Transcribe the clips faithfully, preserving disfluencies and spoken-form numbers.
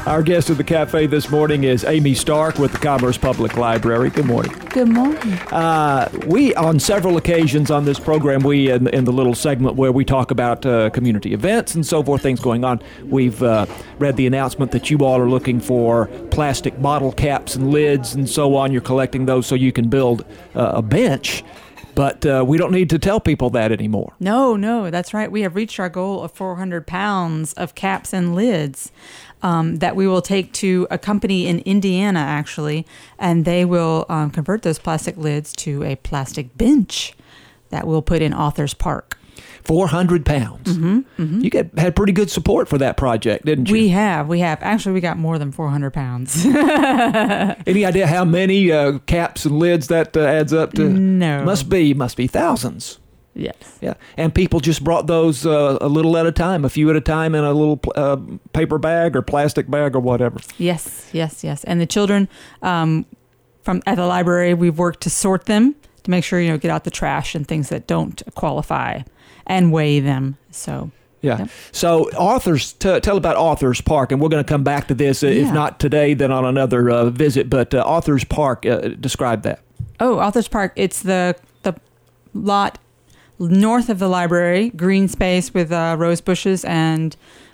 Our guest at the cafe this morning is Amy Stark with the Commerce Public Library. Good morning. Good morning. Uh, we, on several occasions on this program, we, in, in the little segment where we talk about uh, community events and so forth, things going on, we've uh, read the announcement that you all are looking for plastic bottle caps and lids and so on. You're collecting those so you can build uh, a bench. But uh, we don't need to tell people that anymore. No, no, that's right. We have reached our goal of four hundred pounds of caps and lids um, that we will take to a company in Indiana, actually, and they will um, convert those plastic lids to a plastic bench that we'll put in Authors Park. four hundred pounds. Mm-hmm, mm-hmm. You get, had pretty good support for that project, didn't you? We have. We have. Actually, we got more than four hundred pounds. Any idea how many uh, caps and lids that uh, adds up to? No. Must be, must be thousands. Yes. Yeah. And people just brought those uh, a little at a time, a few at a time in a little uh, paper bag or plastic bag or whatever. Yes, yes, yes. And the children um, from at the library, we've worked to sort them to make sure, you know, get out the trash and things that don't qualify and weigh them. So, yeah. Yep. So authors, t- tell about Authors Park, and we're going to come back to this, uh, Yeah. if not today, then on another uh, visit. But uh, Authors Park, uh, describe that. Oh, Authors Park. It's the the lot north of the library, green space with uh, rose bushes and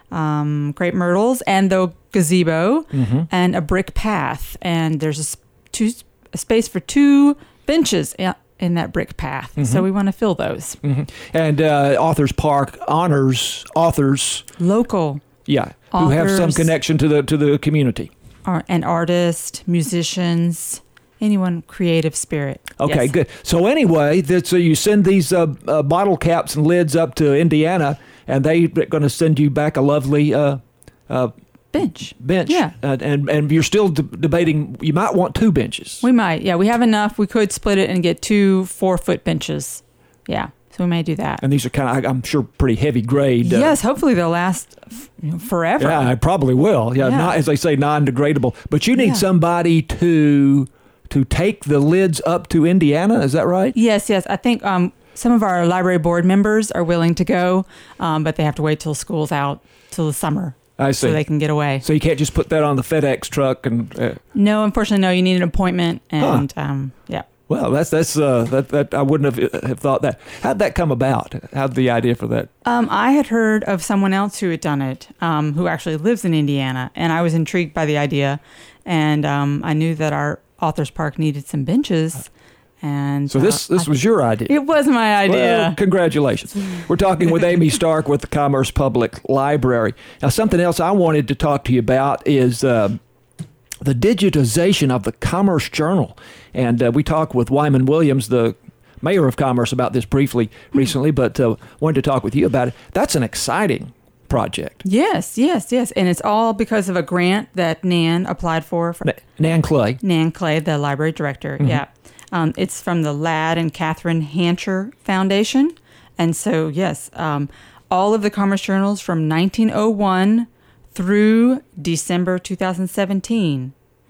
um, crepe myrtles, and the gazebo, Mm-hmm. and a brick path. And there's a, s- two, a space for two benches in, in that brick path. Mm-hmm. So we want to fill those. Mm-hmm. And uh, Authors Park honors authors, Local yeah, who have some Authors. connection to the to the community. art, and artists, musicians, anyone creative spirit. Okay, Yes. good. So anyway, that, so you send these uh, uh, bottle caps and lids up to Indiana, and they're going to send you back a lovely uh, uh, Bench. bench. Yeah. Uh, and and you're still de- debating. You might want two benches. We might. Yeah, we have enough. We could split it and get two four-foot benches. Yeah, so we may do that. And these are kind of, I'm sure, pretty heavy grade. uh, Yes, hopefully they'll last f- you know, forever. Yeah, I probably will. Yeah, Yeah. Not, as they say, non-degradable. But you need Yeah. somebody to to take the lids up to Indiana. Is that right? Yes, yes. I think um, some of our library board members are willing to go, um, but they have to wait till school's out till the summer. I see. So they can get away. So you can't just put that on the FedEx truck and. Uh, No, unfortunately, no. You need an appointment, and um, yeah. well, that's that's uh, that that I wouldn't have have thought that. How'd that come about? How'd the idea for that? Um, I had heard of someone else who had done it, um, who actually lives in Indiana, and I was intrigued by the idea, and um, I knew that our Authors Park needed some benches, and So this uh, this I- was your idea. it was my idea. Well, congratulations. We're talking with Amy Stark with the Commerce Public Library. Now, something else I wanted to talk to you about is uh, the digitization of the Commerce Journal. And uh, we talked with Wyman Williams, the mayor of Commerce, about this briefly recently, but uh, wanted to talk with you about it. That's an exciting project. Yes, yes, yes, and it's all because of a grant that Nan applied for. for N- Nan Clay. Nan Clay, the library director. Mm-hmm. Yeah. Um, it's from the Ladd and Catherine Hancher Foundation. And so, yes, um, all of the Commerce Journals from nineteen oh one through December two thousand seventeen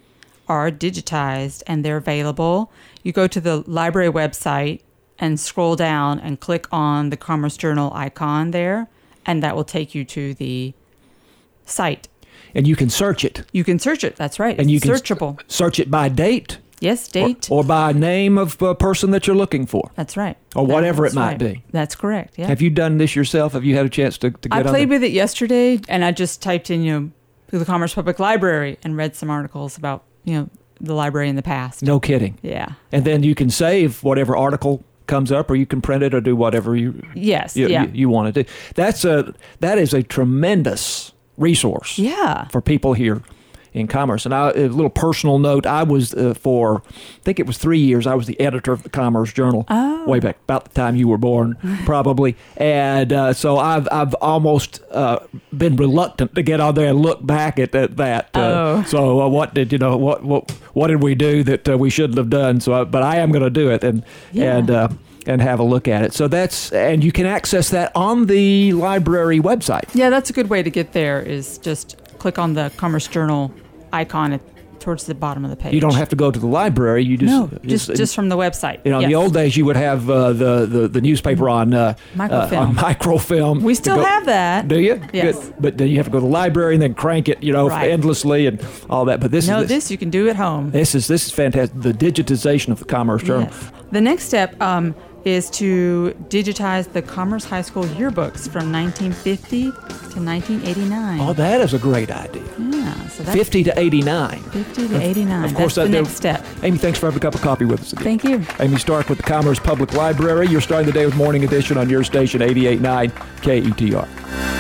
are digitized, and they're available. You go to the library website and scroll down and click on the Commerce Journal icon there, and that will take you to the site. And you can search it. You can search it. That's right. And you It's can searchable. search it by date. Yes, date. Or, or by name of a person that you're looking for. That's right. Or whatever it That's might right. be. That's correct. Yeah. Have you done this yourself? Have you had a chance to, to get I on played the- with it yesterday, and I just typed in, you know, to the Commerce Public Library and read some articles about, you know, the library in the past. No kidding. Yeah. And then you can save whatever article comes up, or you can print it or do whatever you Yes. you, yeah. you, you want to do. That's a that is a tremendous resource yeah. for people here in Commerce. And I, a little personal note, I was uh, for, I think it was three years, I was the editor of the Commerce Journal Oh. way back, about the time you were born, probably. And uh, so I've I've almost uh, been reluctant to get on there and look back at that. that uh, Oh. So uh, what did, you know, what what what did we do that uh, we shouldn't have done? So, I, but I am going to do it and, Yeah. and, uh, and have a look at it. So that's, and you can access that on the library website. Yeah, that's a good way to get there is just click on the Commerce Journal icon at towards the bottom of the page. You don't have to go to the library. You just no, just just, just from the website. You know, yes. in the old days, you would have uh, the, the the newspaper on uh, microfilm. Uh, on microfilm. We still go, have that. Do you? Yes. Good. But then you have to go to the library and then crank it, you know, Right. endlessly and all that. But this no, is this, this you can do at home. This is this is fantastic. The digitization of the Commerce Journal. Yes. The next step um, is to digitize the Commerce High School yearbooks from nineteen fifty to nineteen eighty-nine. Oh, that is a great idea. Yeah, so that's fifty to eighty-nine. fifty to eighty-nine. Of course, that's the that, next step. Amy, thanks for having a cup of coffee with us again. Thank you. Amy Stark with the Commerce Public Library. You're starting the day with Morning Edition on your station, eighty-eight point nine K E T R.